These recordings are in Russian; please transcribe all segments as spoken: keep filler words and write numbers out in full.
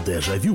Дежавю.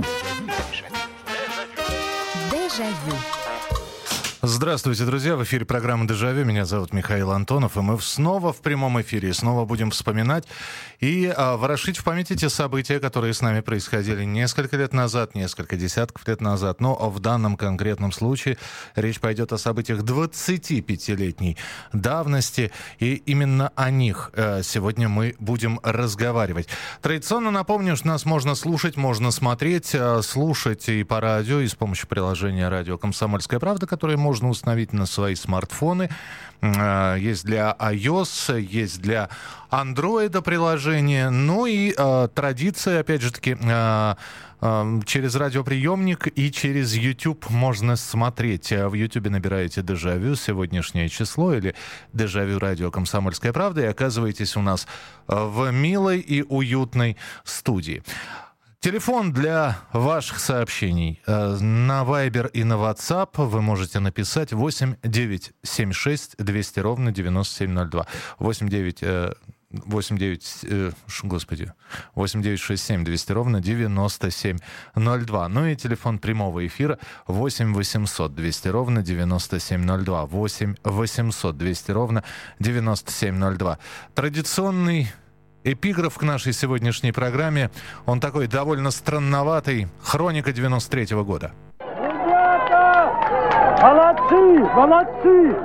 Дежавю. Здравствуйте, друзья. В эфире программа «Дежавю». Меня зовут Михаил Антонов, и мы снова в прямом эфире. Снова будем вспоминать и а, ворошить в памяти те события, которые с нами происходили несколько лет назад, несколько десятков лет назад. Но в данном конкретном случае речь пойдет о событиях двадцатипятилетней давности, и именно о них а, сегодня мы будем разговаривать. Традиционно напомню, что нас можно слушать, можно смотреть, а, слушать и по радио, и с помощью приложения «Радио Комсомольская правда», которое можно установить на свои смартфоны. Есть для iOS, есть для Android приложение. Ну и э, традиция, опять же таки, э, э, через радиоприемник и через YouTube можно смотреть. В YouTube набираете «Дежавю», сегодняшнее число, или «Дежавю радио Комсомольская правда», и оказываетесь у нас в милой и уютной студии. Телефон для ваших сообщений на Viber и на WhatsApp вы можете написать восемь девятьсот семьдесят шесть двести ровно девяносто семь ноль два. восемь девять восемь девять господи, восемь девять шесть семь двести ровно девяносто семь ноль два. Ну и телефон прямого эфира восемь восемьсот двести ровно девяносто семь ноль два. восемь восемьсот двести ровно девяносто семь ноль два. Традиционный эпиграф к нашей сегодняшней программе, он такой довольно странноватый. Хроника девяносто третьего года. Ребята! Молодцы! Молодцы!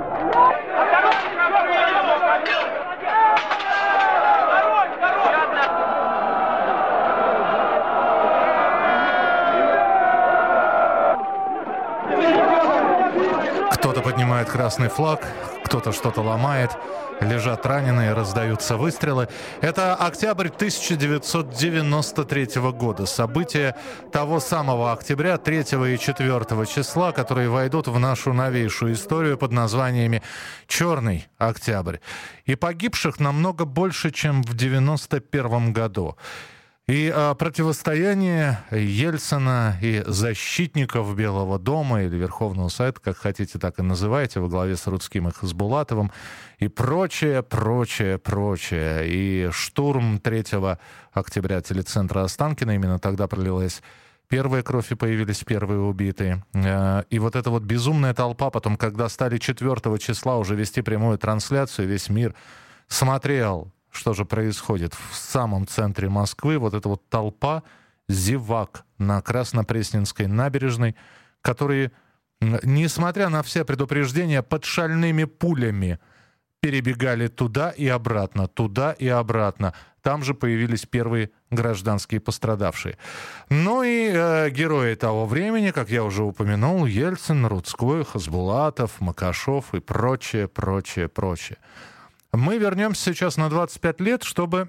Кто-то поднимает красный флаг, кто-то что-то ломает, лежат раненые, раздаются выстрелы. Это октябрь тысяча девятьсот девяносто третьего года. События того самого октября, третьего и четвёртого числа, которые войдут в нашу новейшую историю под названиями «Черный октябрь». И погибших намного больше, чем в девяносто первом году. И а, противостояние Ельцина и защитников Белого дома или Верховного Совета, как хотите, так и называйте, во главе с Рудским и Хасбулатовым, и прочее, прочее, прочее. И штурм третьего октября телецентра Останкино, именно тогда пролилась первая кровь и появились первые убитые. И вот эта вот безумная толпа, потом, когда стали четвёртого числа уже вести прямую трансляцию, весь мир смотрел, что же происходит в самом центре Москвы. Вот эта вот толпа зевак на Краснопресненской набережной, которые, несмотря на все предупреждения, под шальными пулями перебегали туда и обратно, туда и обратно. Там же появились первые гражданские пострадавшие. Ну и э, герои того времени, как я уже упомянул, Ельцин, Рудской, Хасбулатов, Макашов и прочее, прочее, прочее. Мы вернемся сейчас на двадцать пять лет, чтобы,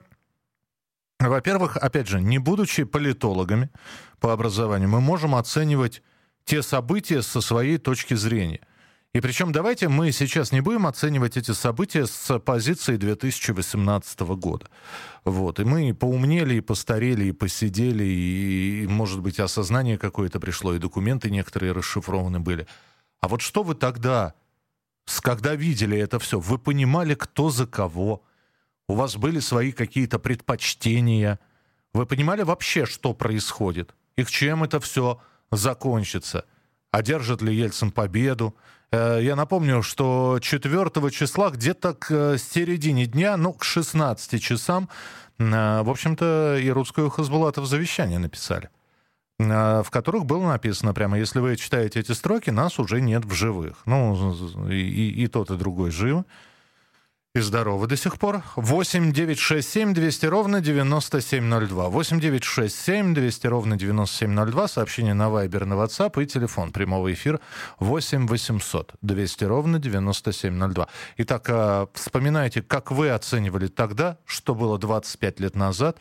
во-первых, опять же, не будучи политологами по образованию, мы можем оценивать те события со своей точки зрения. И причем давайте мы сейчас не будем оценивать эти события с позиции две тысячи восемнадцатого года. Вот. И мы поумнели, и постарели, и посидели, и, может быть, осознание какое-то пришло, и документы некоторые расшифрованы были. А вот что вы тогда... Когда видели это все, вы понимали, кто за кого, у вас были свои какие-то предпочтения, вы понимали вообще, что происходит, и к чем это все закончится, одержит ли Ельцин победу. Я напомню, что четвёртого числа, где-то к середине дня, ну, к шестнадцати часам, в общем-то, и Рудской, и Хасбулатов завещание написали, в которых было написано прямо, если вы читаете эти строки, нас уже нет в живых. Ну, и, и, и тот, и другой живы. И здоровы до сих пор. восемь девятьсот шестьдесят семь двести ровно девяносто семь ноль два. восемь девятьсот шестьдесят семь двести ровно девяносто семь ноль два. Сообщение на Viber, на WhatsApp и телефон прямого эфира восемь восемьсот двести ровно девяносто семь ноль два. Итак, вспоминайте, как вы оценивали тогда, что было двадцать пять лет назад.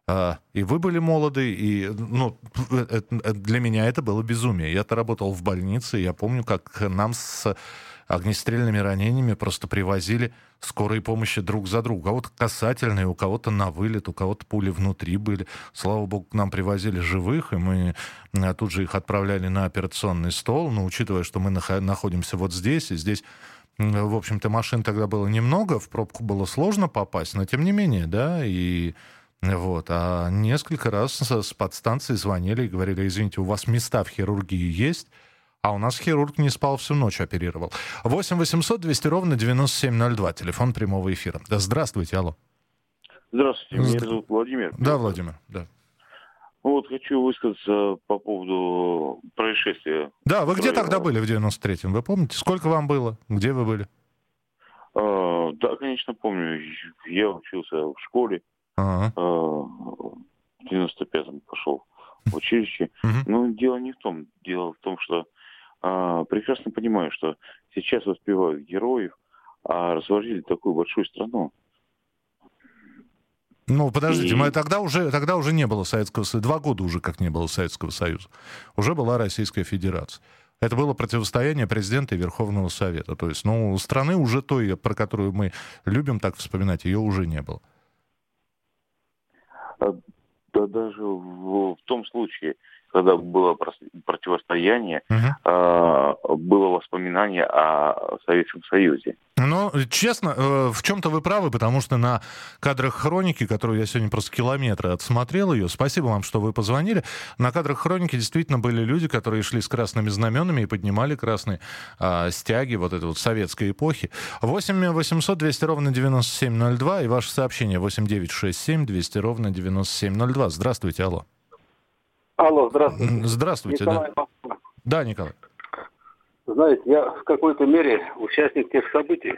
И вы были молоды, и ну, для меня это было безумие. Я-то работал в больнице, и я помню, как нам с огнестрельными ранениями просто привозили скорой помощи друг за другом. У кого-то касательные, у кого-то на вылет, у кого-то пули внутри были. Слава богу, к нам привозили живых, и мы тут же их отправляли на операционный стол. Но учитывая, что мы находимся вот здесь, и здесь, в общем-то, машин тогда было немного, в пробку было сложно попасть, но тем не менее, да, и... Вот. А несколько раз с подстанции звонили и говорили: извините, у вас места в хирургии есть? А у нас хирург не спал, всю ночь оперировал. восемь восемьсот двести ровно девяносто семь ноль два. Телефон прямого эфира. Да, здравствуйте, алло. Здравствуйте, меня Здра... зовут Владимир. Да, Владимир, да. Вот, хочу высказаться по поводу происшествия. Да, вы где тогда были в девяносто третьем? Вы помните? Сколько вам было? Где вы были? А, да, конечно, помню. Я учился в школе. Ага. А, в девяносто пятом пошел в училище. Угу. Но дело не в том. Дело в том, что а, прекрасно понимаю, что сейчас воспевают героев, а разложили такую большую страну. Ну, подождите, и... мы тогда уже, тогда уже не было Советского Союза. Два года уже как не было Советского Союза. Уже была Российская Федерация. Это было противостояние президента и Верховного Совета. То есть, ну, страны уже той, про которую мы любим так вспоминать, ее уже не было. Да даже в, в том случае, когда было противостояние, uh-huh. было воспоминание о Советском Союзе. Ну, честно, в чем-то вы правы, потому что на кадрах хроники, которую я сегодня просто километры отсмотрел ее, спасибо вам, что вы позвонили, на кадрах хроники действительно были люди, которые шли с красными знаменами и поднимали красные а, стяги вот этой вот советской эпохи. восемь восемьсот двести ровно девяносто семь ноль два и ваше сообщение восемь девятьсот шестьдесят семь двести ровно девяносто семь ноль два. Здравствуйте, алло. Алло, здравствуйте. Здравствуйте, Николай, да. Да, Николай. Знаете, я в какой-то мере участник тех событий.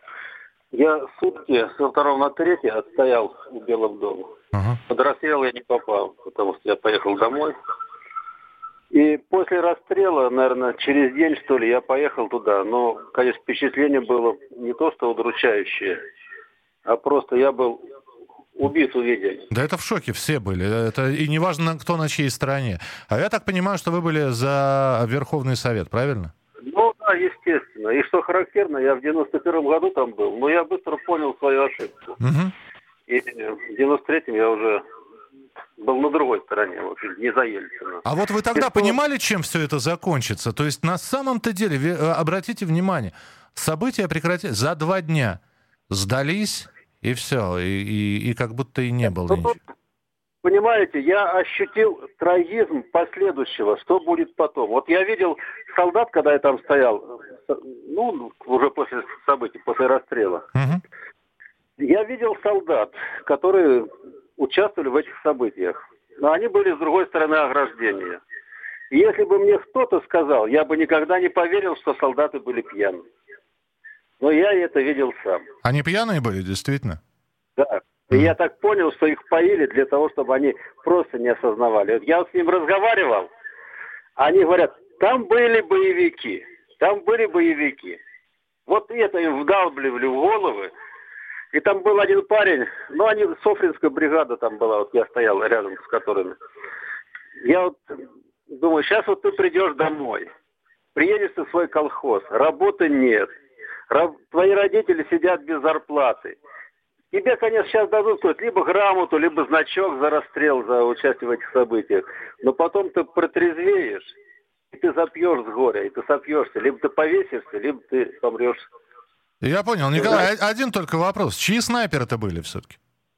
Я сутки со второго на третье отстоял у Белого дома. Ага. Под расстрел я не попал, потому что я поехал домой. И после расстрела, наверное, через день, что ли, я поехал туда. Но, конечно, впечатление было не то, что удручающее, а просто я был... убит увидели. Да это в шоке все были. Это и не важно, кто на чьей стороне. А я так понимаю, что вы были за Верховный Совет, правильно? Ну да, естественно. И что характерно, я в девяносто первом году там был, но я быстро понял свою ошибку. Угу. И в девяносто третьем я уже был на другой стороне, в общем, не за Ельцина. А вот вы тогда и понимали, что... чем все это закончится? То есть на самом-то деле, обратите внимание, события прекратились за два дня. Сдались... И все, и, и, и как будто и не было ничего. Понимаете, я ощутил трагизм последующего, что будет потом. Вот я видел солдат, когда я там стоял, ну, уже после событий, после расстрела. Угу. Я видел солдат, которые участвовали в этих событиях. Но они были с другой стороны ограждения. И если бы мне кто-то сказал, я бы никогда не поверил, что солдаты были пьяны. Но я это видел сам. Они пьяные были, действительно? Да. И mm. я так понял, что их поили для того, чтобы они просто не осознавали. Вот я вот с ним разговаривал, они говорят, там были боевики, там были боевики. Вот это им вдалбливали в головы. И там был один парень, ну, они, Софринская бригада там была, вот я стоял рядом с которыми. Я вот думаю, сейчас вот ты придешь домой, приедешь в свой колхоз, работы нет. Твои родители сидят без зарплаты. Тебе, конечно, сейчас дадут либо грамоту, либо значок за расстрел, за участие в этих событиях. Но потом ты протрезвеешь, и ты запьешь с горя, и ты сопьешься. Либо ты повесишься, либо ты помрешь. Я понял. Николай, один только вопрос. Чьи снайперы-то были все-таки?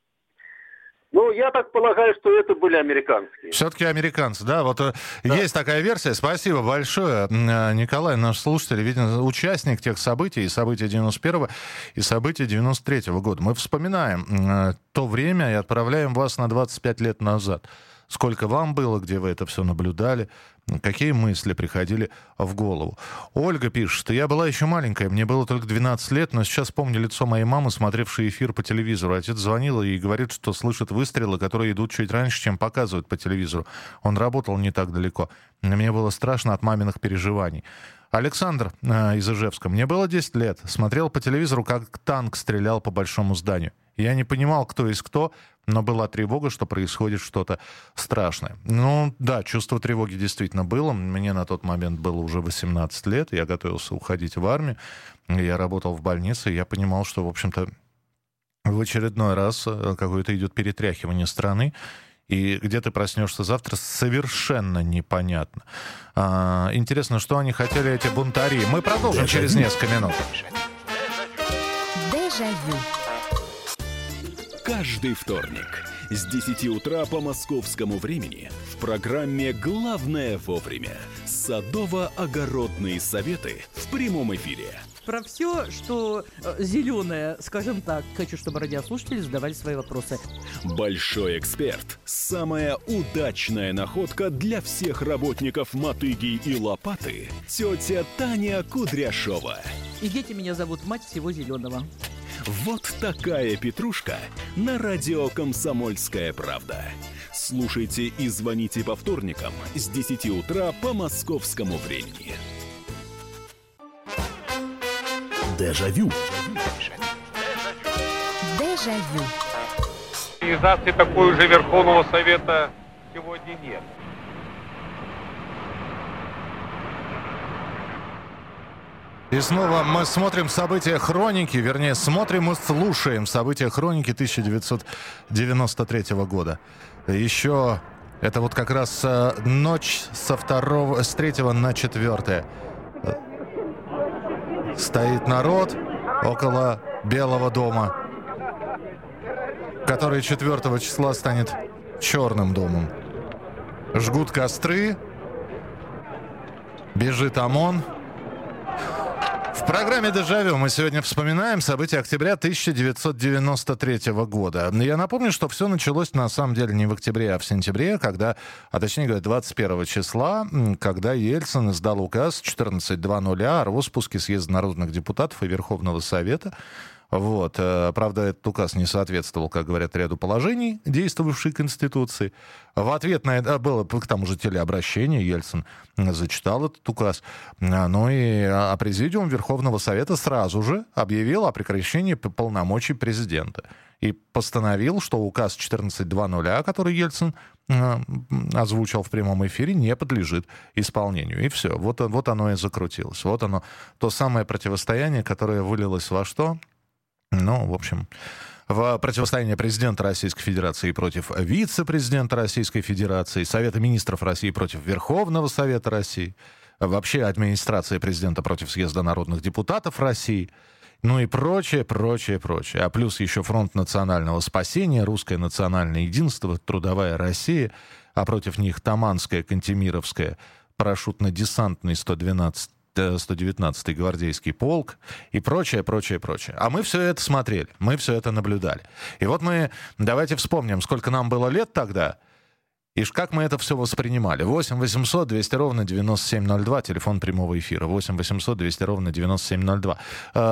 Ну, я так полагаю, что это были американские. Все-таки американцы, да? Вот да. Есть такая версия. Спасибо большое. Николай, наш слушатель, видно, участник тех событий, и событий девяносто первого, и событий девяносто третьего года. Мы вспоминаем то время и отправляем вас на двадцать пять лет назад. Сколько вам было, где вы это все наблюдали, какие мысли приходили в голову. Ольга пишет, что я была еще маленькая, мне было только двенадцать лет, но сейчас помню лицо моей мамы, смотревшей эфир по телевизору. Отец звонил и говорит, что слышит выстрелы, которые идут чуть раньше, чем показывают по телевизору. Он работал не так далеко. Мне было страшно от маминых переживаний. Александр э, из Ижевска. Мне было десять лет. Смотрел по телевизору, как танк стрелял по большому зданию. Я не понимал, кто есть кто, но была тревога, что происходит что-то страшное. Ну, да, чувство тревоги действительно было. Мне на тот момент было уже восемнадцать лет. Я готовился уходить в армию. Я работал в больнице. И я понимал, что, в общем-то, в очередной раз какое-то идет перетряхивание страны. И где ты проснешься завтра, совершенно непонятно. А, интересно, что они хотели, эти бунтари. Мы продолжим Дежавю. Через несколько минут. Дежавю. Каждый вторник С десяти утра по московскому времени в программе «Главное вовремя» садово-огородные советы в прямом эфире. Про все, что э, зеленое, скажем так, хочу, чтобы радиослушатели задавали свои вопросы. Большой эксперт. Самая удачная находка для всех работников мотыги и лопаты. Тетя Таня Кудряшова. И дети меня зовут мать всего зеленого. Вот такая петрушка на радио «Комсомольская правда». Слушайте и звоните по вторникам с десяти утра по московскому времени. Дежавю. Дежавю. Организации такой же Верховного Совета сегодня нет. И снова мы смотрим события хроники, вернее, смотрим и слушаем события хроники тысяча девятьсот девяносто третьего года. Еще это вот как раз ночь со второго, с третьего на четвертое. Стоит народ около Белого дома, который четвертого числа станет Черным домом. Жгут костры, бежит ОМОН. В программе «Дежавю» мы сегодня вспоминаем события октября тысяча девятьсот девяносто третьего года. Я напомню, что все началось на самом деле не в октябре, а в сентябре, когда, а точнее говоря, двадцать первого числа, когда Ельцин издал указ четырнадцать двадцать о распуске съезда народных депутатов и Верховного Совета. Вот. Правда, этот указ не соответствовал, как говорят, ряду положений, действовавшей Конституции. В ответ на это было к тому же телеобращение. Ельцин зачитал этот указ. Ну и а Президиум Верховного Совета сразу же объявил о прекращении полномочий президента. И постановил, что указ четырнадцать двадцать, который Ельцин озвучил в прямом эфире, не подлежит исполнению. И все. Вот, вот оно и закрутилось. Вот оно, то самое противостояние, которое вылилось во что? Ну, в общем, в противостояние президента Российской Федерации против вице-президента Российской Федерации, Совета министров России против Верховного Совета России, вообще администрация президента против съезда народных депутатов России, ну и прочее, прочее, прочее. А плюс еще фронт национального спасения, русское национальное единство, трудовая Россия, а против них Таманская, Кантемировская, парашютно-десантный сто двенадцатый сто девятнадцатый гвардейский полк и прочее, прочее, прочее. А мы все это смотрели, мы все это наблюдали. И вот мы, давайте вспомним, сколько нам было лет тогда, и как мы это все воспринимали. восемь восемьсот двести ровно девяносто семь ноль два, телефон прямого эфира. восемь восемьсот двести ровно девяносто семь ноль два.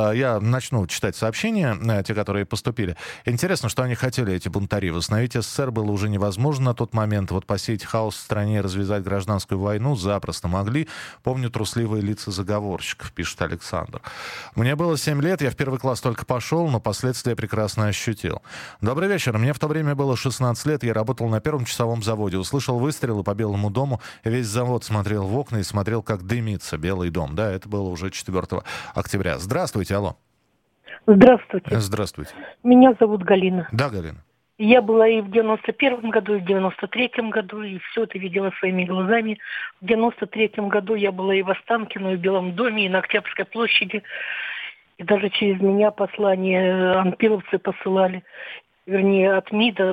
Я начну читать сообщения, те, которые поступили. Интересно, что они хотели, эти бунтари. Восстановить СССР было уже невозможно на тот момент. Вот посеять хаос в стране и развязать гражданскую войну запросто могли. Помню трусливые лица заговорщиков, пишет Александр. Мне было семь лет, я в первый класс только пошел, но последствия прекрасно ощутил. Добрый вечер. Мне в то время было шестнадцать лет, я работал на первом часовом заводе. Услышал выстрелы по Белому дому. Весь завод смотрел в окна и смотрел, как дымится Белый дом. Да, это было уже четвертого октября. Здравствуйте, алло. Здравствуйте. Здравствуйте. Меня зовут Галина. Да, Галина. Я была и в девяносто первом году, и в девяносто третьем году, и все это видела своими глазами. В девяносто третьем году я была и в Останкино, и в Белом доме, и на Октябрьской площади. И даже через меня послание анпиловцы посылали. Вернее, от МИДа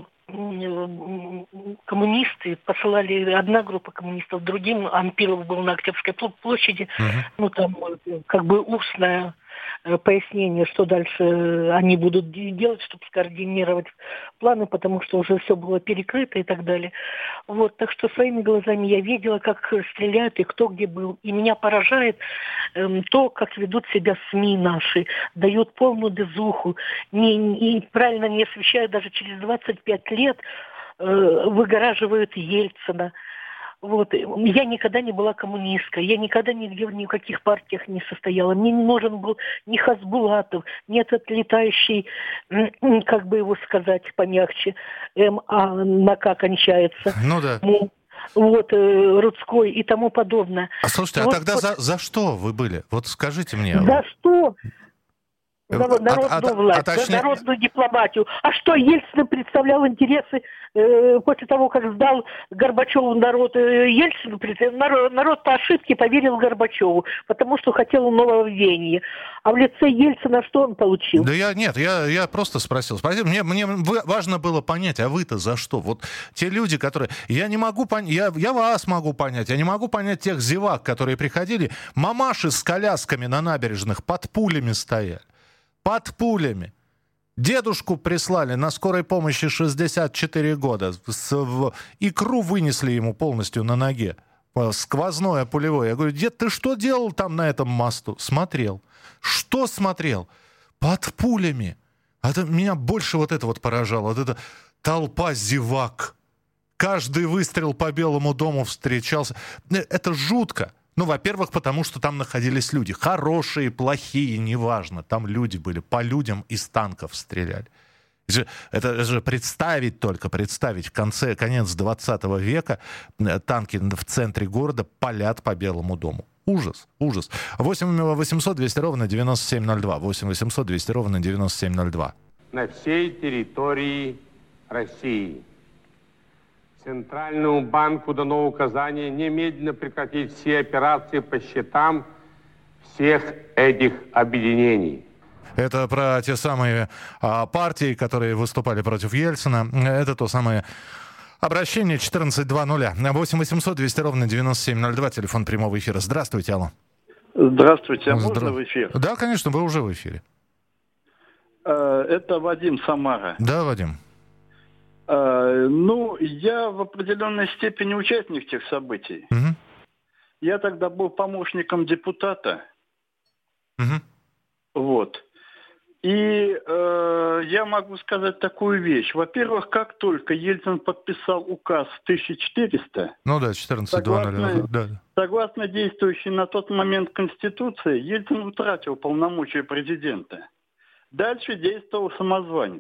коммунисты посылали, одна группа коммунистов, другим. Анпилов был на Октябрьской площади. Uh-huh. Ну, там как бы устная пояснение, что дальше они будут делать, чтобы скоординировать планы, потому что уже все было перекрыто и так далее. Вот, так что своими глазами я видела, как стреляют и кто где был. И меня поражает эм, то, как ведут себя СМИ наши, дают полную дезуху, не, не, правильно не освещают, даже через двадцать пять лет э, выгораживают Ельцина. Вот. Я никогда не была коммунисткой, я никогда нигде ни в каких партиях не состояла. Мне не нужен был ни Хасбулатов, ни этот летающий, как бы его сказать помягче, М А на К кончается. Ну да. Вот, Рудской и тому подобное. А слушайте, вот, а тогда вот, за, за что вы были? Вот скажите мне. За что? народную а, а, власть, а точнее... народную дипломатию. А что, Ельцин представлял интересы э, после того, как сдал Горбачеву народ, э, Ельцин, народ, народ по ошибке поверил Горбачеву, потому что хотел нововведения. А в лице Ельцина что он получил? Да я, нет, я, я просто спросил. Мне, мне важно было понять, а вы-то за что? Вот те люди, которые... Я не могу понять, я, я вас могу понять, я не могу понять тех зевак, которые приходили, мамаши с колясками на набережных под пулями стояли. Под пулями. Дедушку прислали на скорой помощи шестьдесят четыре года. С, в, икру вынесли ему полностью на ноге. Сквозное пулевое. Я говорю, дед, ты что делал там на этом мосту? Смотрел. Что смотрел? Под пулями. Это, меня больше вот это вот поражало. Вот эта толпа зевак. Каждый выстрел по Белому дому встречался. Это жутко. Ну, во-первых, потому что там находились люди. Хорошие, плохие, неважно. Там люди были. По людям из танков стреляли. Это же представить только, представить. В конце, конец двадцатого века танки в центре города палят по Белому дому. Ужас, ужас. восемь восемьсот двести ровно девяносто семь ноль два. восемь восемьсот двести ровно девяносто семь ноль два. На всей территории России. Центральному банку дано указание немедленно прекратить все операции по счетам всех этих объединений. Это про те самые а, партии, которые выступали против Ельцина. Это то самое обращение четырнадцать два ноль. восемь восемьсот двести ровно девяносто семь ноль два. Телефон прямого эфира. Здравствуйте, алло. Здравствуйте, а Здра... можно в эфир? Да, конечно, вы уже в эфире. Это Вадим, Самара. Да, Вадим. Ну, я в определенной степени участник тех событий. Угу. Я тогда был помощником депутата. Угу. Вот. И э, я могу сказать такую вещь. Во-первых, как только Ельцин подписал указ тысяча четыреста... Ну да, четырнадцать два ноль. Согласно, да. согласно действующей на тот момент Конституции, Ельцин утратил полномочия президента. Дальше действовал самозванец.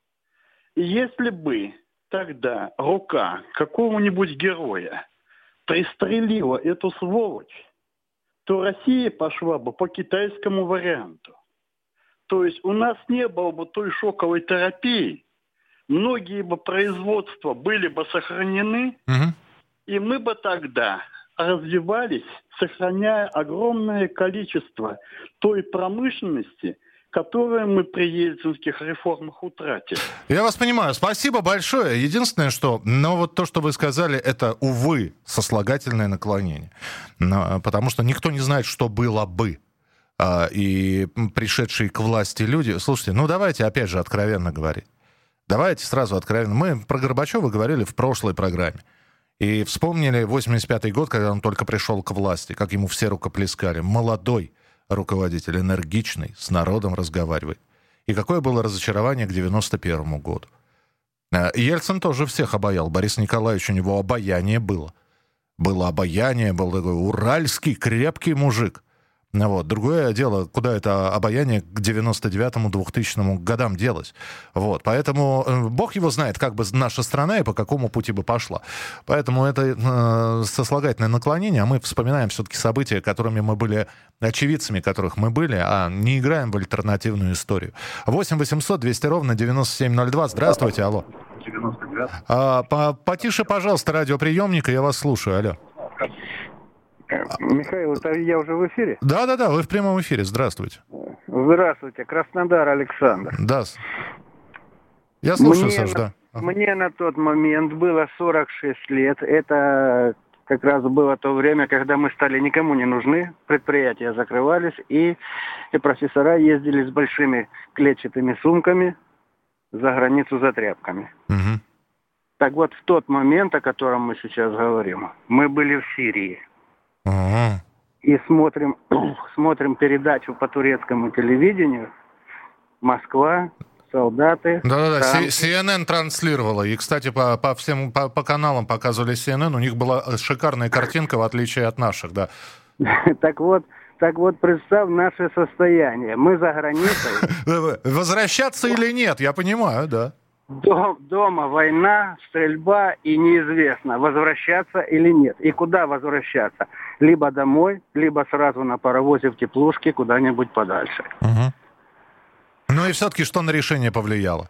И если бы тогда рука какого-нибудь героя пристрелила эту сволочь, то Россия пошла бы по китайскому варианту. То есть у нас не было бы той шоковой терапии, многие бы производства были бы сохранены, угу. и мы бы тогда развивались, сохраняя огромное количество той промышленности, которые мы при ельцинских реформах утратили. Я вас понимаю. Спасибо большое. Единственное, что... Но вот то, что вы сказали, это, увы, сослагательное наклонение. Но, потому что никто не знает, что было бы. А, и пришедшие к власти люди... Слушайте, ну давайте опять же откровенно говорить. Давайте сразу откровенно. Мы про Горбачева говорили в прошлой программе. И вспомнили восемьдесят пятый год, когда он только пришел к власти, как ему все рукоплескали. Молодой руководитель, энергичный, с народом разговаривает. И какое было разочарование к девяносто первому году. Ельцин тоже всех обаял. Борис Николаевич, у него обаяние было. Было обаяние, был такой уральский крепкий мужик. Вот. Другое дело, куда это обаяние к девяносто девятому двухтысячному годам делось. Вот. Поэтому э, бог его знает, как бы наша страна и по какому пути бы пошла. Поэтому это э, сослагательное наклонение, а мы вспоминаем все-таки события, которыми мы были, очевидцами которых мы были, а не играем в альтернативную историю. восемь восемьсот двести ровно девяносто семь ноль два. Здравствуйте, алло. А, по, потише, пожалуйста, радиоприемника, я вас слушаю, алло. Михаил, это я уже в эфире? Да-да-да, вы в прямом эфире. Здравствуйте. Здравствуйте, Краснодар, Александр. Да. Я слушаю, мне Саш, на, да. Мне на тот момент было сорок шесть лет. Это как раз было то время, когда мы стали никому не нужны. Предприятия закрывались, и, и профессора ездили с большими клетчатыми сумками за границу за тряпками. Угу. Так вот, в тот момент, о котором мы сейчас говорим, мы были в Сирии. Ага. И смотрим, смотрим передачу по турецкому телевидению. Москва, солдаты. Да-да-да, танки. Си Эн Эн транслировала. И, кстати, по, по всем по, по каналам показывали Си Эн Эн. У них была шикарная картинка, в отличие от наших, да. Так вот, так вот, представь наше состояние. Мы за границей. Возвращаться или нет, я понимаю, да. Дома война, стрельба, и неизвестно, возвращаться или нет. И куда возвращаться? Либо домой, либо сразу на паровозе в теплушке куда-нибудь подальше. Угу. и все-таки что на решение повлияло?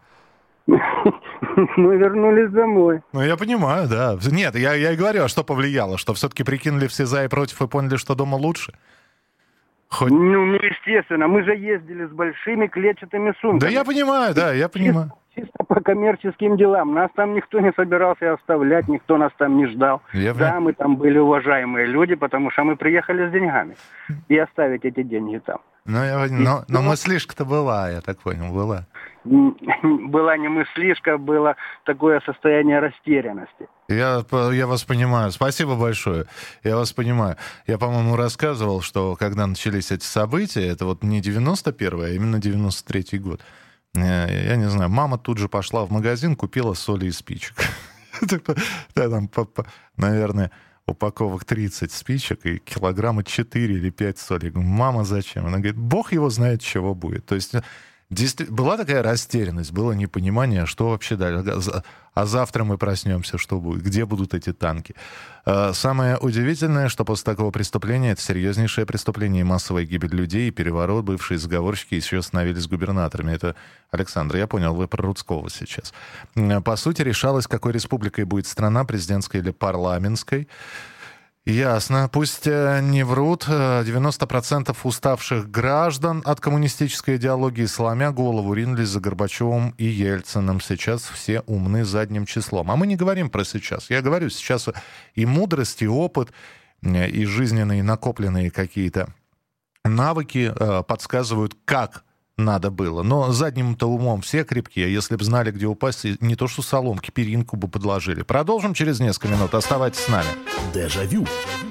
Мы вернулись домой. Ну, я понимаю, да. Нет, я, я и говорю, а что повлияло? Что все-таки прикинули все за и против и поняли, что дома лучше? Хоть... Ну, ну, естественно, мы же ездили с большими клетчатыми сумками. Да я понимаю, да, я понимаю. Чисто, чисто по коммерческим делам. Нас там никто не собирался оставлять, никто нас там не ждал. Я да, мы там были уважаемые люди, потому что мы приехали с деньгами. И оставить эти деньги там. Ну, я, но, но мыслишка-то была, я так понял, была. Была не мыслишка, было такое состояние растерянности. Я, я вас понимаю. Спасибо большое. Я вас понимаю. Я, по-моему, рассказывал, что когда начались эти события, это вот не девяносто первый, а именно девяносто третий год. Я, я не знаю, мама тут же пошла в магазин, купила соли и спичек. Там, наверное... упаковок тридцать спичек и килограмма четыре или пять соли. Я говорю, мама, зачем? Она говорит, бог его знает, чего будет. То есть была такая растерянность, было непонимание, что вообще дальше. А завтра мы проснемся, что будет, где будут эти танки. Самое удивительное, что после такого преступления, это серьезнейшее преступление и массовая гибель людей, и переворот, бывшие заговорщики еще становились губернаторами. Это, Александр, я понял, вы про Рудского сейчас. По сути, решалось, какой республикой будет страна, президентской или парламентской. Ясно. Пусть не врут. девяносто процентов уставших граждан от коммунистической идеологии, сломя голову, ринулись за Горбачевым и Ельциным. Сейчас все умны задним числом. А мы не говорим про сейчас. Я говорю, сейчас и мудрость, и опыт, и жизненные накопленные какие-то навыки подсказывают, как надо было. Но задним-то умом все крепкие. Если бы знали, где упасть, не то что соломки, перинку бы подложили. Продолжим через несколько минут. Оставайтесь с нами. Дежавю.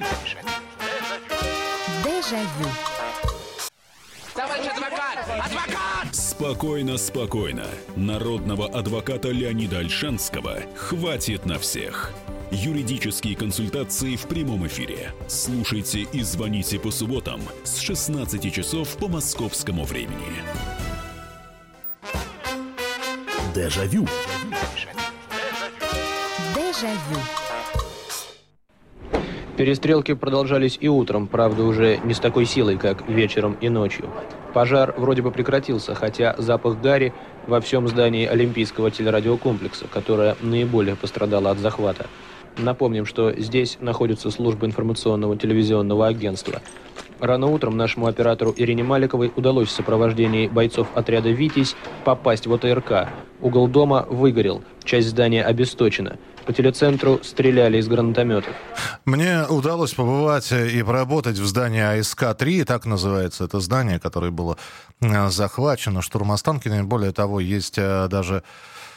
Дежавю. Товарищ адвокат! Адвокат! Спокойно, спокойно. Народного адвоката Леонида Ольшанского хватит на всех. Юридические консультации в прямом эфире. Слушайте и звоните по субботам с шестнадцати часов по московскому времени. Дежавю. Дежавю. Перестрелки продолжались и утром, правда, уже не с такой силой, как вечером и ночью. Пожар вроде бы прекратился, хотя запах гари во всем здании Олимпийского телерадиокомплекса, которое наиболее пострадало от захвата. Напомним, что здесь находится служба информационного телевизионного агентства. Рано утром нашему оператору Ирине Маликовой удалось в сопровождении бойцов отряда «Витязь» попасть в ОТРК. Угол дома выгорел, часть здания обесточена. По телецентру стреляли из гранатометов. Мне удалось побывать и поработать в здании А Эс Ка три, так называется это здание, которое было захвачено штурм Останкиным. Более того, есть даже...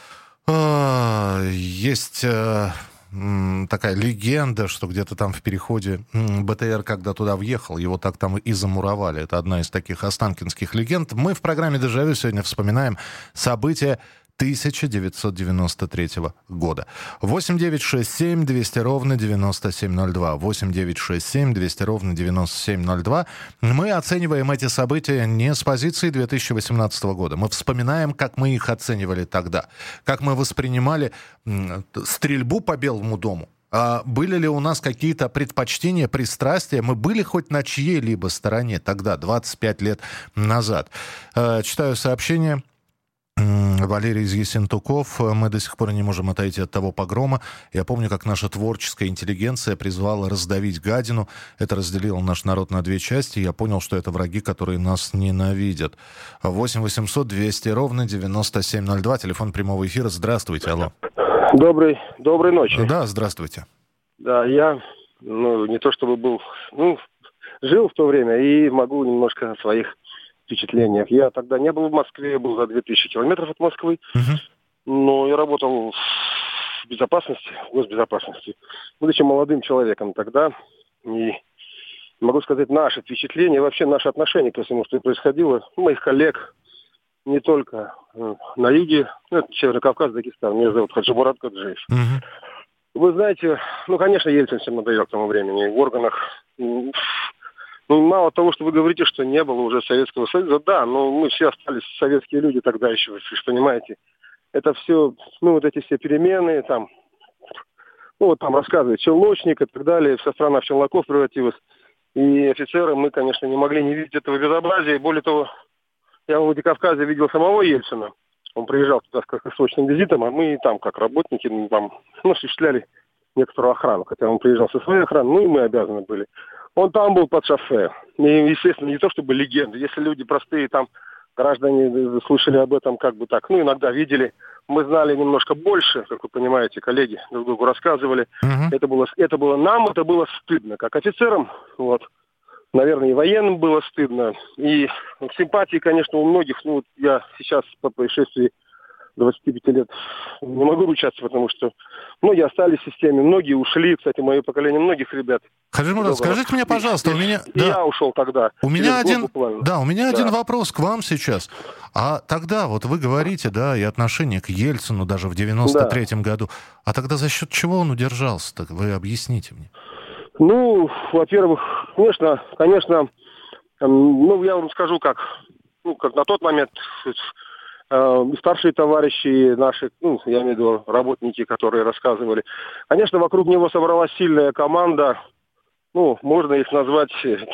Есть... такая легенда, что где-то там в переходе Бэ Тэ Эр, когда туда въехал, его так там и замуровали. Это одна из таких останкинских легенд. Мы в программе «Дежавю» сегодня вспоминаем события тысяча девятьсот девяносто третьего года. восемь девятьсот шестьдесят семь двести ровно девяносто семь ноль два. восемь девятьсот шестьдесят семь двести ровно девяносто семь ноль два. Мы оцениваем эти события не с позиции две тысячи восемнадцатого года. Мы вспоминаем, как мы их оценивали тогда. Как мы воспринимали стрельбу по Белому дому. А были ли у нас какие-то предпочтения, пристрастия? Мы были хоть на чьей-либо стороне тогда, двадцать пять лет назад? Читаю сообщение. Валерий из Ессентуков. Мы до сих пор не можем отойти от того погрома. Я помню, как наша творческая интеллигенция призвала раздавить гадину. Это разделило наш народ на две части. Я понял, что это враги, которые нас ненавидят. восемь восемьсот двести ровно девяносто семь ноль два. Телефон прямого эфира. Здравствуйте, алло. Добрый, доброй ночи. Да, здравствуйте. Да, я, ну, не то чтобы был, ну, жил в то время и могу немножко о своих впечатлениях. Я тогда не был в Москве, я был за две тысячи километров от Москвы, uh-huh. но я работал в безопасности, в госбезопасности, будучи молодым человеком тогда. И могу сказать, наши впечатления, вообще наши отношения ко всему, что происходило, у моих коллег, не только на юге, ну, это Северный Кавказ, Дагестан, меня зовут Хаджимурат Каджиев. Uh-huh. Вы знаете, ну, конечно, Ельцин всем надоел к тому времени, в органах... Ну, мало того, что вы говорите, что не было уже Советского Союза, да, но мы все остались советские люди тогда еще, вы же понимаете. Это все, ну, вот эти все перемены, там, ну, вот там рассказывают, челночник и так далее, вся страна в челноков превратилась. И офицеры, мы, конечно, не могли не видеть этого безобразия, и более того, я в Владикавказе видел самого Ельцина. Он приезжал туда с краткосрочным визитом, а мы там, как работники, там, ну, осуществляли некоторую охрану. Хотя он приезжал со своей охраной, ну и мы обязаны были. Он там был под шоссе. И, естественно, не то чтобы легенда. Если люди простые там, граждане слышали об этом как бы так, ну, иногда видели. Мы знали немножко больше, как вы понимаете, коллеги друг другу рассказывали. Uh-huh. Это было, это было нам, это было стыдно. Как офицерам, вот, наверное, и военным было стыдно. И симпатии, конечно, у многих, ну, вот я сейчас по происшествии двадцати пяти лет не могу ручаться, потому что многие остались в системе, многие ушли, кстати, мое поколение многих ребят. Хаджи Мурат, скажите мне, пожалуйста, и, у меня... И да. Я ушел тогда. У меня один... Буквально. Да, у меня да. один вопрос к вам сейчас. А тогда, вот вы говорите, да, и отношение к Ельцину даже в девяносто третьем да. году. А тогда за счет чего он удержался-то? Вы объясните мне. Ну, во-первых, конечно, конечно, ну, я вам скажу, как, ну, как на тот момент... старшие товарищи наши, ну, я имею в виду работники, которые рассказывали. Конечно, вокруг него собралась сильная команда, ну, можно их назвать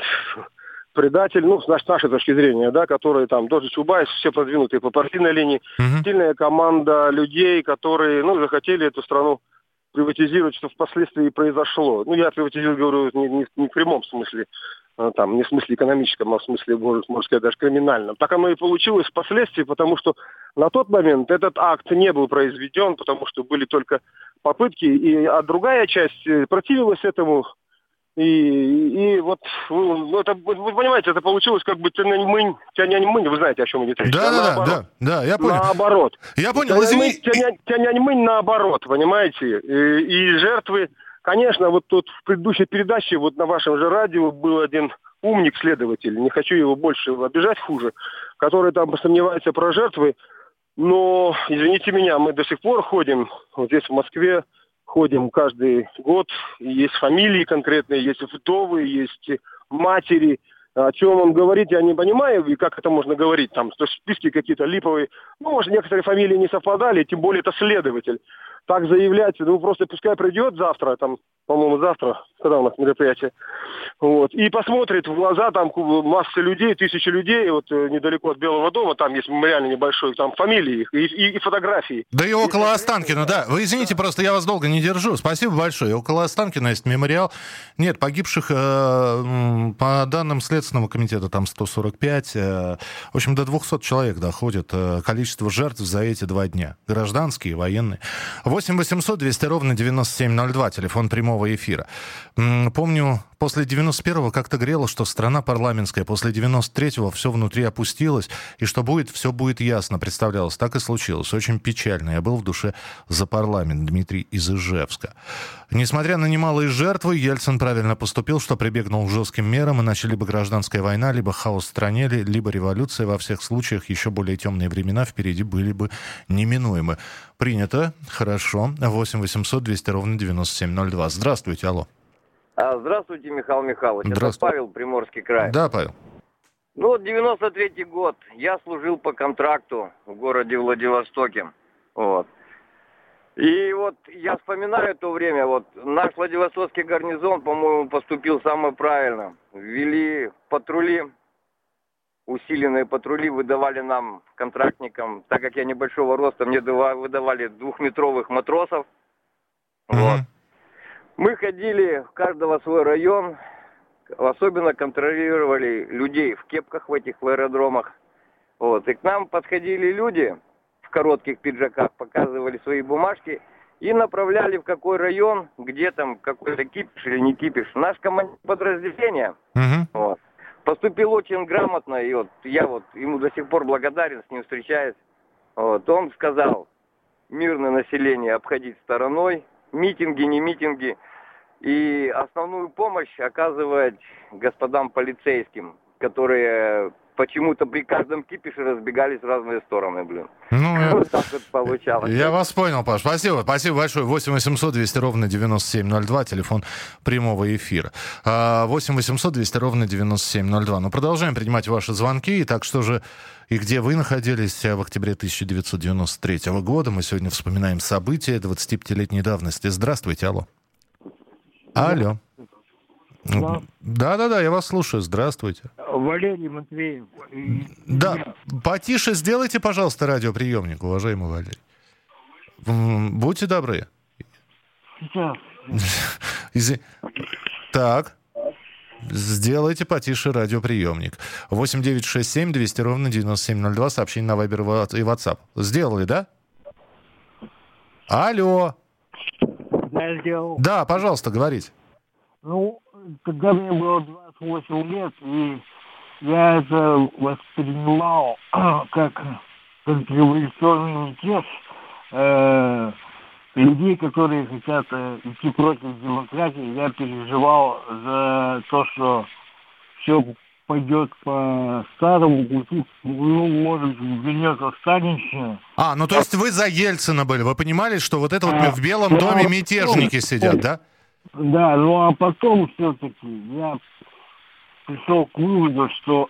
предатель, ну, с нашей точки зрения, да, которые там, тоже Чубайс, все продвинутые по партийной линии. Uh-huh. Сильная команда людей, которые, ну, захотели эту страну приватизировать, что впоследствии произошло. Ну, я приватизирую, говорю, не, не, не в прямом смысле, там, не в смысле экономическом, а в смысле, можно сказать, даже криминальном. Так оно и получилось впоследствии, потому что на тот момент этот акт не был произведен, потому что были только попытки, и, а другая часть противилась этому. И, и вот, ну, это, вы понимаете, это получилось как бы тянь-мынь, тянь-мынь, вы знаете, о чем идет речь. Да, да, да, да, да, я понял. Наоборот. Я понял, извини. Тянь-мынь наоборот, понимаете, и, и жертвы. Конечно, вот тут в предыдущей передаче, вот на вашем же радио, был один умник-следователь, не хочу его больше обижать хуже, который там посомневается про жертвы, но, извините меня, мы до сих пор ходим, вот здесь в Москве, ходим каждый год, есть фамилии конкретные, есть вдовы, есть матери, о чем он говорит, я не понимаю, и как это можно говорить, там, то есть списки какие-то липовые, ну, может, некоторые фамилии не совпадали, тем более это следователь. Так заявлять, ну, просто пускай придет завтра, там, по-моему, завтра, когда у нас мероприятие, вот, и посмотрит в глаза, там, масса людей, тысячи людей, вот, недалеко от Белого дома, там есть мемориально небольшой, там, фамилии их, и, и, и фотографии. Да и около Останкина, да, вы извините, просто я вас долго не держу, спасибо большое, около Останкина есть мемориал, нет, погибших, э, по данным Следственного комитета, там, сто сорок пять, э, в общем, до двухсот человек доходит э, количество жертв за эти два дня, гражданские, военные. восемь восемьсот двести ровно девяносто семь ноль два, телефон прямого эфира. Помню, после девяносто первого как-то грело, что страна парламентская, после девяносто третьего все внутри опустилось, и что будет, все будет ясно, представлялось. Так и случилось. Очень печально. Я был в душе за парламент. Дмитрий из Ижевска. Несмотря на немалые жертвы, Ельцин правильно поступил, что прибегнул к жестким мерам, иначе либо гражданская война, либо хаос в стране, либо революция. Во всех случаях еще более темные времена впереди были бы неминуемы. Принято. Хорошо. восемь восемьсот двести ровно девяносто семь ноль два. Здравствуйте, алло. Здравствуйте, Михаил Михайлович. Здравствуйте. Это Павел, Приморский край. Да, Павел. Ну вот девяносто третий год. Я служил по контракту в городе Владивостоке. Вот. И вот я вспоминаю то время, вот наш Владивостокский гарнизон, по-моему, поступил самое правильно. Ввели патрули, усиленные патрули, выдавали нам, контрактникам, так как я небольшого роста, мне выдавали двухметровых матросов. Mm-hmm. Вот. Мы ходили, в каждого свой район, особенно контролировали людей в кепках в этих в аэродромах. Вот. И к нам подходили люди в коротких пиджаках, показывали свои бумажки и направляли в какой район, где там какой-то кипиш или не кипиш. Наш командир подразделения uh-huh. вот, поступил очень грамотно, и вот я вот ему до сих пор благодарен, с ним встречаюсь. Вот. Он сказал, мирное население обходить стороной, митинги, не митинги, и основную помощь оказывать господам полицейским, которые почему-то при каждом кипише разбегались в разные стороны, блин. Ну, я... Вот так вот получалось. Я вас понял, Паш. Спасибо. Спасибо большое. восемь восемьсот двести ровно девяносто семь ноль два, телефон прямого эфира. восемь восемьсот двести ровно девяносто семь ноль два. Ну, продолжаем принимать ваши звонки. Итак, что же и где вы находились в октябре тысяча девятьсот девяносто третьего года? Мы сегодня вспоминаем события двадцатипятилетней давности. Здравствуйте, алло. Алло. Да-да-да, я вас слушаю. Здравствуйте. Валерий Матвеев. Да, потише сделайте, пожалуйста, радиоприемник, уважаемый Валерий. Будьте добры. Сейчас. Изв... Так. Сделайте потише радиоприемник. восемь девятьсот шестьдесят семь двести ровно девяносто семь ноль два. Сообщение на Вайбер и WhatsApp. Сделали, да? Алло. Да, сделал. Да, пожалуйста, говорите. Ну, когда мне было двадцать восемь лет, и я это воспринимал как контрреволюционный мятеж э, людей, которые хотят э, идти против демократии, я переживал за то, что все пойдет по старому пути, ну, может, вернется Сталинщина. А, ну то есть вы за Ельцина были, вы понимали, что вот это вот в Белом доме мятежники сидят, да? Да, ну а потом все-таки я пришел к выводу, что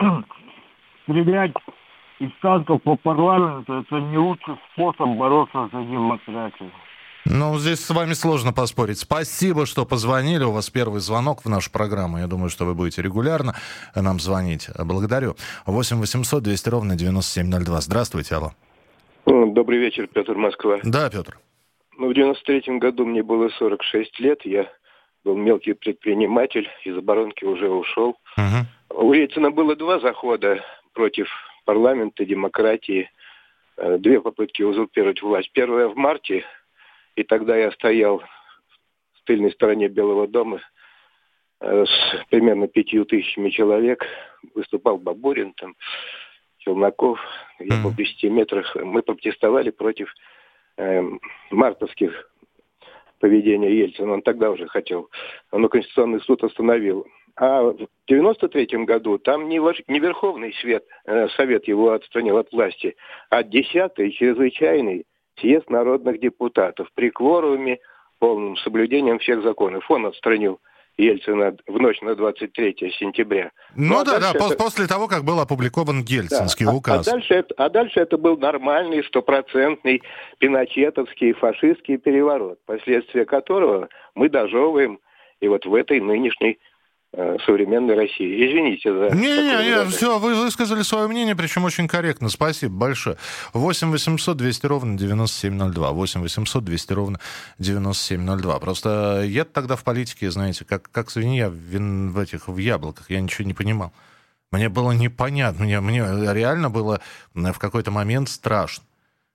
стрелять из танков по парламенту — это не лучший способ бороться за демократию. Ну, здесь с вами сложно поспорить. Спасибо, что позвонили. У вас первый звонок в нашу программу. Я думаю, что вы будете регулярно нам звонить. Благодарю. восемь восемьсот двести ровно девяносто семь ноль два. Здравствуйте, алло. Добрый вечер, Петр, Москва. Да, Петр. Ну, в девяносто третьем году мне было сорок шесть лет. Я был мелкий предприниматель, из оборонки уже ушел. Угу. У Ельцина было два захода против парламента, демократии. Две попытки узурпировать власть. Первая в марте. И тогда я стоял в тыльной стороне Белого дома э, с примерно пятью тысячами человек. Выступал Бабурин, там, Челноков. Я был в десяти метрах. Мы протестовали против э, мартовских поведения Ельцина. Он тогда уже хотел. Но Конституционный суд остановил. А в девяносто третьем году там не, не Верховный Свет, э, Совет его отстранил от власти, а десятый чрезвычайный съезд народных депутатов при кворуме, полным соблюдением всех законов. Он отстранил Ельцина в ночь на двадцать третье сентября. Ну, ну да, да, это... после того, как был опубликован Ельцинский да, указ. А, а, дальше это, а дальше это был нормальный, стопроцентный пиночетовский фашистский переворот, последствия которого мы дожевываем и вот в этой нынешней современной России. Извините за... Не-не-не, все, вы высказали свое мнение, причем очень корректно. Спасибо большое. восемь восемьсот двести ровно девяносто семь ноль два. восемь восемьсот двести ровно девяносто семь ноль два. Просто я тогда в политике, знаете, как, как свинья в, в этих в яблоках. Я ничего не понимал. Мне было непонятно. Мне, мне реально было в какой-то момент страшно.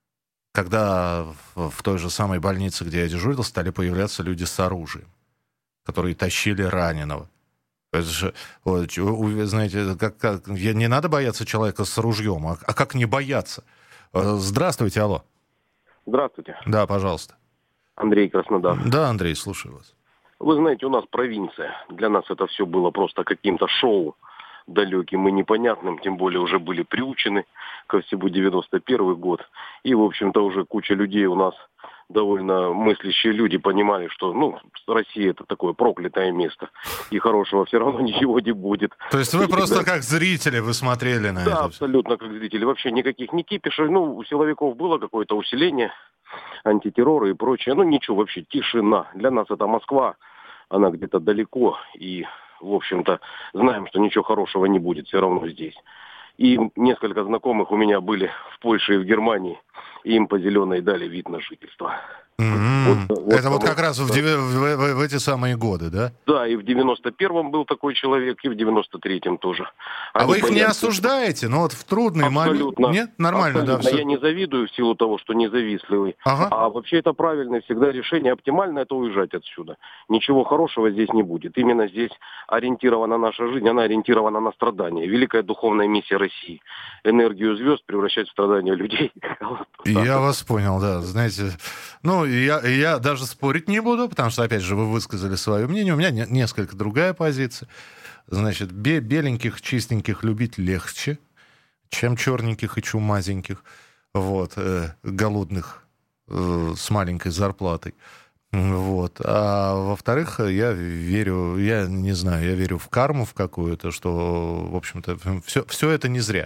Когда в, в той же самой больнице, где я дежурил, стали появляться люди с оружием, которые тащили раненого. Это же, вот, вы знаете, как, как, не надо бояться человека с ружьем, а, а как не бояться? Здравствуйте, алло. Здравствуйте. Да, пожалуйста. Андрей, Краснодар. Да, Андрей, слушаю вас. Вы знаете, у нас провинция. Для нас это все было просто каким-то шоу далеким и непонятным, тем более уже были приучены ко всему девяносто первый год. И, в общем-то, уже куча людей у нас, довольно мыслящие люди, понимали, что, ну, Россия — это такое проклятое место, и хорошего все равно ничего не будет. То есть вы и просто всегда... как зрители вы смотрели на да, это? Да, абсолютно как зрители. Вообще никаких ни кипишей. Ну, у силовиков было какое-то усиление, антитеррора и прочее. Ну, ничего, вообще тишина. Для нас это Москва, она где-то далеко, и, в общем-то, знаем, что ничего хорошего не будет все равно здесь. И несколько знакомых у меня были в Польше и в Германии, и им по зеленой дали вид на жительство. Mm-hmm. Вот, вот это вот как раз в, в, в, в эти самые годы, да? Да, и в девяносто первом был такой человек, и в девяносто третьем тоже. А Они вы их боятся... не осуждаете? Ну вот в трудный момент... Нет? Нормально, абсолютно. Да, все. Я не завидую в силу того, что независливый. Ага. А вообще это правильное всегда решение. Оптимально — это уезжать отсюда. Ничего хорошего здесь не будет. Именно здесь ориентирована наша жизнь, она ориентирована на страдания. Великая духовная миссия России. Энергию звезд превращать в страдания людей. Я вас понял, да. Знаете, ну, я, я даже спорить не буду, потому что, опять же, вы высказали свое мнение. У меня не, несколько другая позиция. Значит, бе- беленьких, чистеньких любить легче, чем черненьких и чумазеньких, вот, э, голодных э, с маленькой зарплатой. Вот. А во-вторых, я верю, я не знаю, я верю в карму в какую-то, что, в общем-то, все, все это не зря.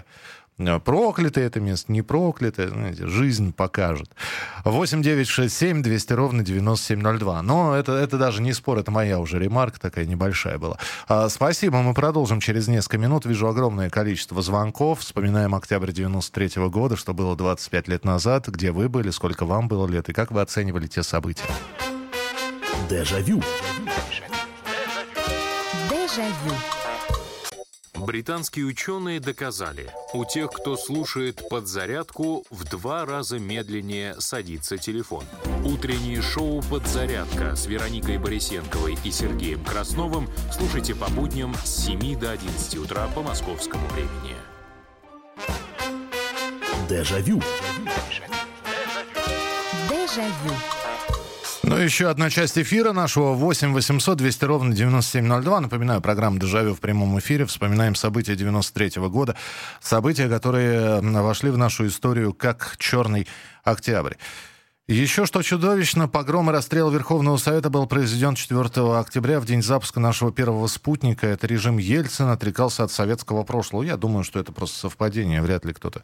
Проклятое это место, не проклятое, знаете, жизнь покажет. восемь девятьсот шестьдесят семь двести ровно девяносто семь ноль два. Но это, это даже не спор, это моя уже ремарка такая небольшая была. А, спасибо, мы продолжим через несколько минут. Вижу огромное количество звонков. Вспоминаем октябрь девяносто третьего года, что было двадцать пять лет назад, где вы были, сколько вам было лет и как вы оценивали те события. Дежавю. Дежавю. Британские ученые доказали, у тех, кто слушает «Подзарядку», в два раза медленнее садится телефон. Утреннее шоу «Подзарядка» с Вероникой Борисенковой и Сергеем Красновым слушайте по будням с семи до одиннадцати утра по московскому времени. Дежавю. Дежавю. Ну, еще одна часть эфира нашего. восемь восемьсот двести ровно девяносто семь ноль два. Напоминаю, программа «Дежавю» в прямом эфире. Вспоминаем события девяносто третьего года. События, которые вошли в нашу историю как «Черный октябрь». Еще что чудовищно, погром и расстрел Верховного Совета был произведен четвёртого октября, в день запуска нашего первого спутника. Это режим Ельцина отрекался от советского прошлого. Я думаю, что это просто совпадение. Вряд ли кто-то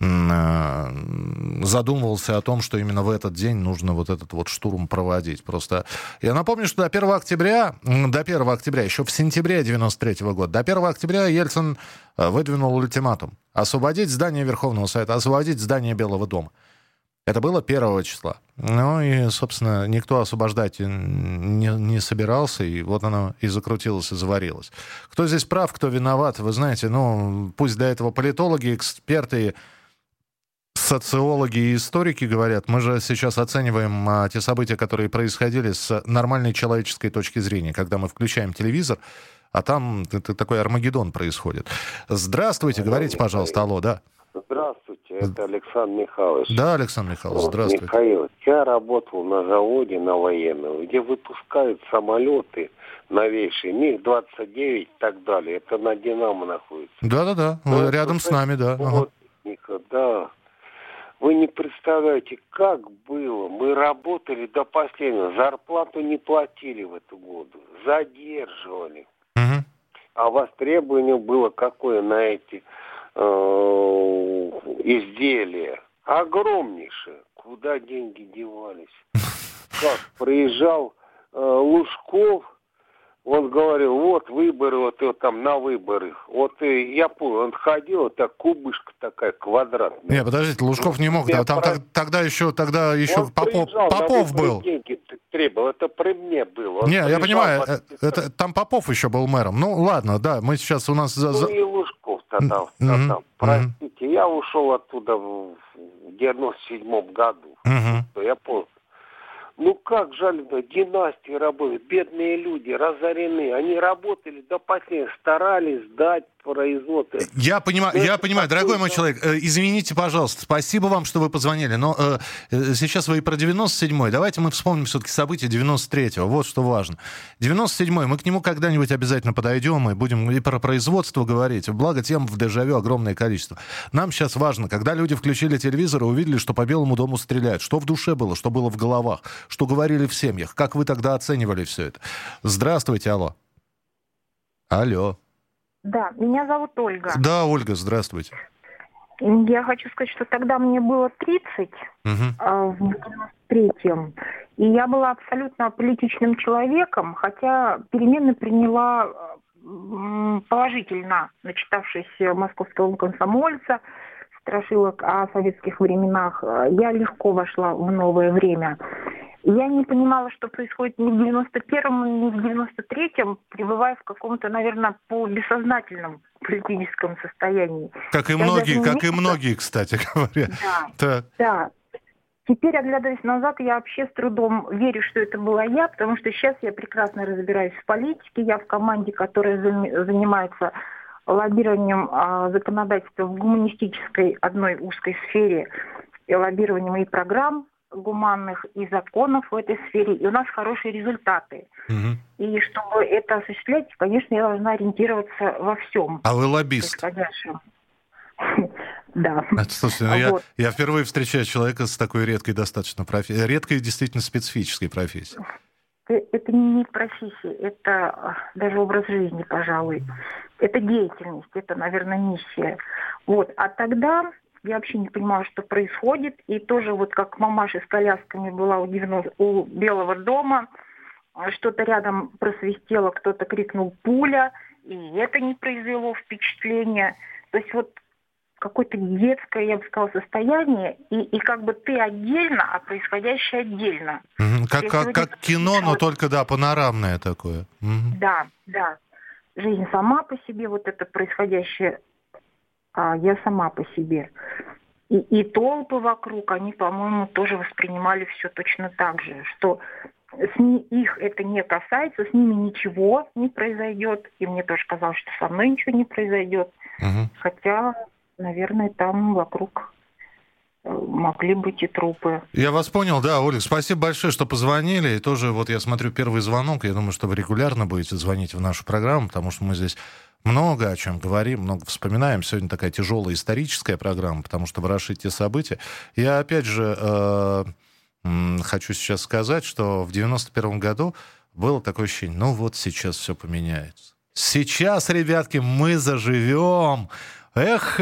задумывался о том, что именно в этот день нужно вот этот вот штурм проводить. Просто я напомню, что до первого октября, до первого октября, еще в сентябре девяносто третьего года, до первого октября Ельцин выдвинул ультиматум. Освободить здание Верховного Совета, освободить здание Белого дома. Это было первого числа. Ну и, собственно, никто освобождать не, не собирался, и вот оно и закрутилось, и заварилось. Кто здесь прав, кто виноват, вы знаете, ну, пусть до этого политологи, эксперты, социологи и историки говорят, мы же сейчас оцениваем а, те события, которые происходили с нормальной человеческой точки зрения, когда мы включаем телевизор, а там это, такой Армагеддон происходит. Здравствуйте, говорите, пожалуйста, алло, да. Здравствуйте, это Александр Михайлович. Да, Александр Михайлович, вот, здравствуйте. Михаил, я работал на заводе, на военном, где выпускают самолеты новейшие, МиГ двадцать девять и так далее. Это на Динамо находится. Да-да-да, вы да, рядом с нами, да. Вот, ага. Да. Вы не представляете, как было. Мы работали до последнего. Зарплату не платили в эту году. Задерживали. Угу. А востребование было какое на эти изделия огромнейшее. Куда деньги девались? Как приезжал э, Лужков, он говорил, вот выборы, вот, вот там на выборы. Вот и я помню, он ходил, вот так кубышка такая квадратная. Не, подождите, Лужков не мог, да, там про... тогда еще, тогда еще он Попов, Попов был. Деньги требовал, это при мне было. Он не, я понимаю, подписать. это, там Попов еще был мэром. Ну ладно, да, мы сейчас у нас... Ну и Лужков тогда, mm-hmm. тогда. Простите, mm-hmm. я ушел оттуда в девяносто седьмом году. Mm-hmm. Я помню. Ну как жаль, династии работают, бедные люди разорены, они работали до последнего, старались сдать производство. Я понимаю, я понимаю, дорогой мой человек, э, извините, пожалуйста, спасибо вам, что вы позвонили, но э, сейчас вы и про девяносто седьмой, давайте мы вспомним все-таки события девяносто третьего, вот что важно. девяносто седьмой, мы к нему когда-нибудь обязательно подойдем и будем и про производство говорить, благо тем в Дежавю огромное количество. Нам сейчас важно, когда люди включили телевизор и увидели, что по Белому дому стреляют, что в душе было, что было в головах, что говорили в семьях, как вы тогда оценивали все это? Здравствуйте, алло. Алло. Да, меня зовут Ольга. Да, Ольга, здравствуйте. Я хочу сказать, что тогда мне было тридцать, угу. а, в девяносто третьем, и я была абсолютно политичным человеком, хотя перемены приняла положительно, начитавшись «Московского комсомольца», страшилок о советских временах. Я легко вошла в новое время. Я не понимала, что происходит ни в девяносто первом, ни в девяносто третьем, пребывая в каком-то, наверное, полубессознательном политическом состоянии. Как и я многие, как и многие, кстати говоря. Да, так. да. Теперь, оглядываясь назад, я вообще с трудом верю, что это была я, потому что сейчас я прекрасно разбираюсь в политике. Я в команде, которая занимается лоббированием а, законодательства в гуманистической одной узкой сфере, и лоббированием и программ гуманных, и законов в этой сфере, и у нас хорошие результаты. Угу. И чтобы это осуществлять, конечно, я должна ориентироваться во всем. А вы лоббист? Да. Слушайте, ну я, я впервые встречаю человека с такой редкой достаточно профессией, редкой действительно специфической профессией. это, это не профессия, это даже образ жизни, пожалуй. Это деятельность, это, наверное, миссия. Вот. А тогда я вообще не понимала, что происходит. И тоже вот как мамаша с колясками была у, девяностого, у Белого дома, что-то рядом просвистело, кто-то крикнул «пуля», и это не произвело впечатления. То есть вот какое-то детское, я бы сказала, состояние, и, и как бы ты отдельно, а происходящее отдельно. Mm-hmm. Как, как, как кино, но только, да, панорамное такое. Mm-hmm. Да, да. Жизнь сама по себе, вот это происходящее, а я сама по себе. И, и толпы вокруг, они, по-моему, тоже воспринимали все точно так же, что с ни, их это не касается, с ними ничего не произойдет. И мне тоже казалось, что со мной ничего не произойдет. Mm-hmm. Хотя... Наверное, там вокруг могли быть и трупы. Я вас понял, да, Ольга, спасибо большое, что позвонили. И тоже, вот я смотрю, первый звонок. Я думаю, что вы регулярно будете звонить в нашу программу, потому что мы здесь много о чем говорим, много вспоминаем. Сегодня такая тяжелая историческая программа, потому что ворошить те события. Я, опять же, э, хочу сейчас сказать, что в девяносто первом году было такое ощущение, ну вот сейчас все поменяется. Сейчас, ребятки, мы заживем. Эх,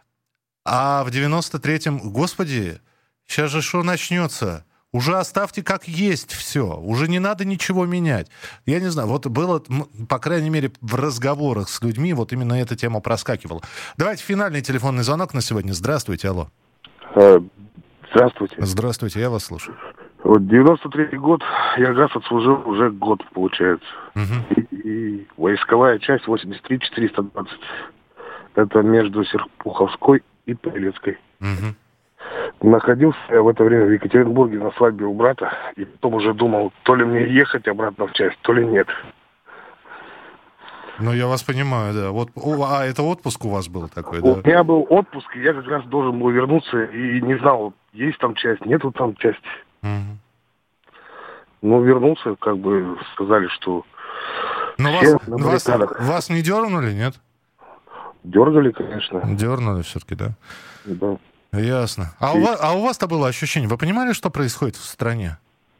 а в девяносто третьем, господи, сейчас же что начнется? Уже оставьте как есть все, уже не надо ничего менять. Я не знаю, вот было, по крайней мере, в разговорах с людьми, вот именно эта тема проскакивала. Давайте финальный телефонный звонок на сегодня. Здравствуйте, алло. Здравствуйте. Здравствуйте, я вас слушаю. Вот девяносто третий год, я как раз отслужил уже год, получается. Угу. И, и войсковая часть восемьдесят три четыреста двадцать. Это между Серпуховской и Павелецкой. Угу. Находился я в это время в Екатеринбурге на свадьбе у брата. И потом уже думал, то ли мне ехать обратно в часть, то ли нет. Ну, я вас понимаю, да. Вот, а это отпуск у вас был такой, у да? У меня был отпуск, и я как раз должен был вернуться. И не знал, есть там часть, нету там часть. Угу. Ну, вернулся, как бы сказали, что... Но вас, вас, вас не дернули, нет? Дергали, конечно. Дернули все-таки, да? Да. Ясно. А, и... у вас, а у вас-то было ощущение, вы понимали, что происходит в стране?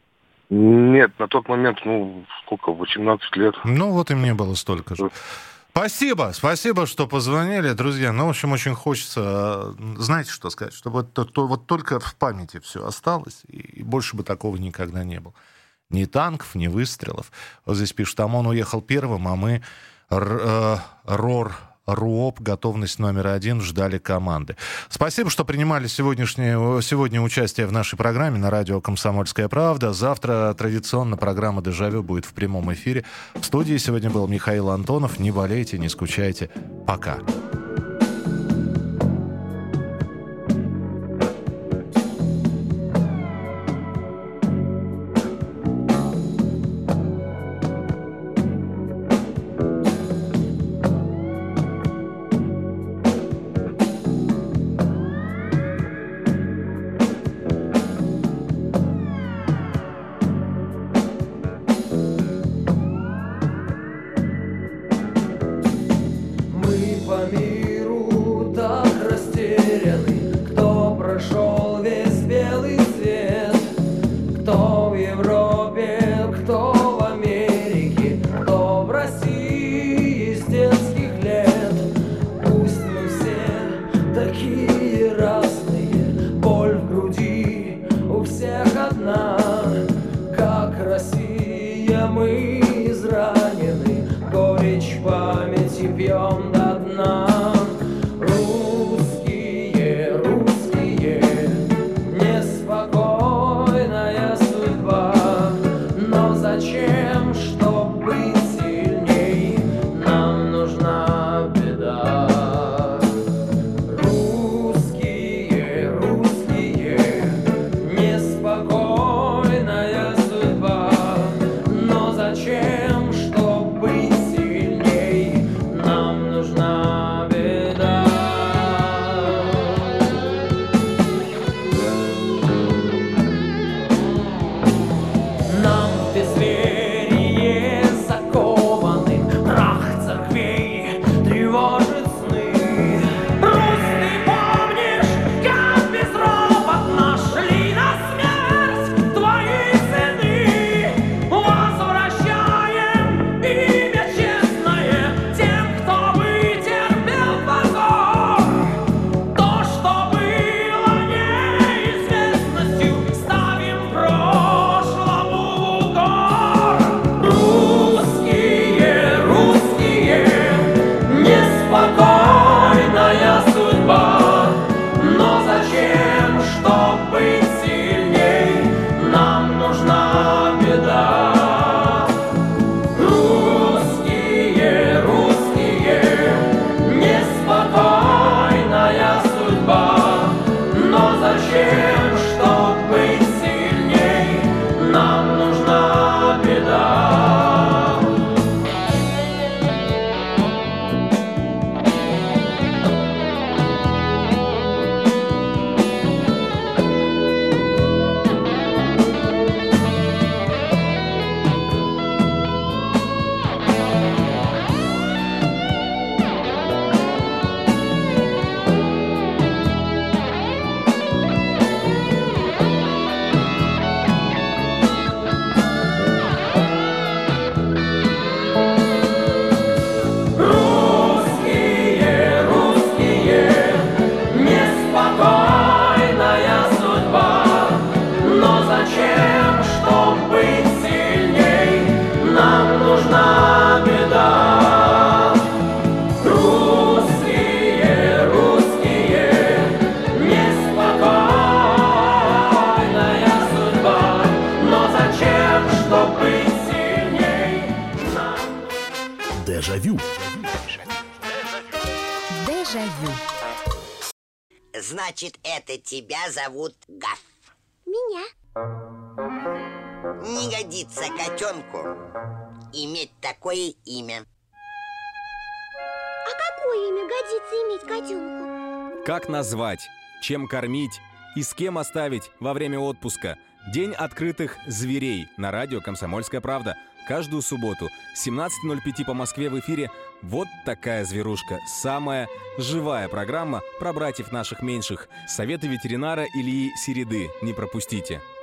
Нет, на тот момент, ну, сколько, восемнадцать лет. Ну, вот и мне было столько же. Спасибо, спасибо, что позвонили, друзья. Ну, в общем, очень хочется, знаете, что сказать, чтобы вот, то, вот только в памяти все осталось, и больше бы такого никогда не было. Ни танков, ни выстрелов. Вот здесь пишут, ОМОН уехал первым, а мы р, э, РОР... РУОП, готовность номер один, ждали команды. Спасибо, что принимали сегодняшнее, сегодня участие в нашей программе на радио «Комсомольская правда». Завтра традиционно программа «Дежавю» будет в прямом эфире. В студии сегодня был Михаил Антонов. Не болейте, не скучайте. Пока. Зачем, чтобы быть сильней, нам нужна Дежавю. Дежавю. Значит, это тебя зовут Гав. Меня. Не годится котенку иметь такое имя. А какое имя годится иметь котенку? Как назвать, чем кормить и с кем оставить во время отпуска? День открытых зверей на радио «Комсомольская правда». Каждую субботу с семнадцати ноль пять по Москве в эфире «Вот такая зверушка». Самая живая программа про братьев наших меньших. Советы ветеринара Ильи Середы. Не пропустите.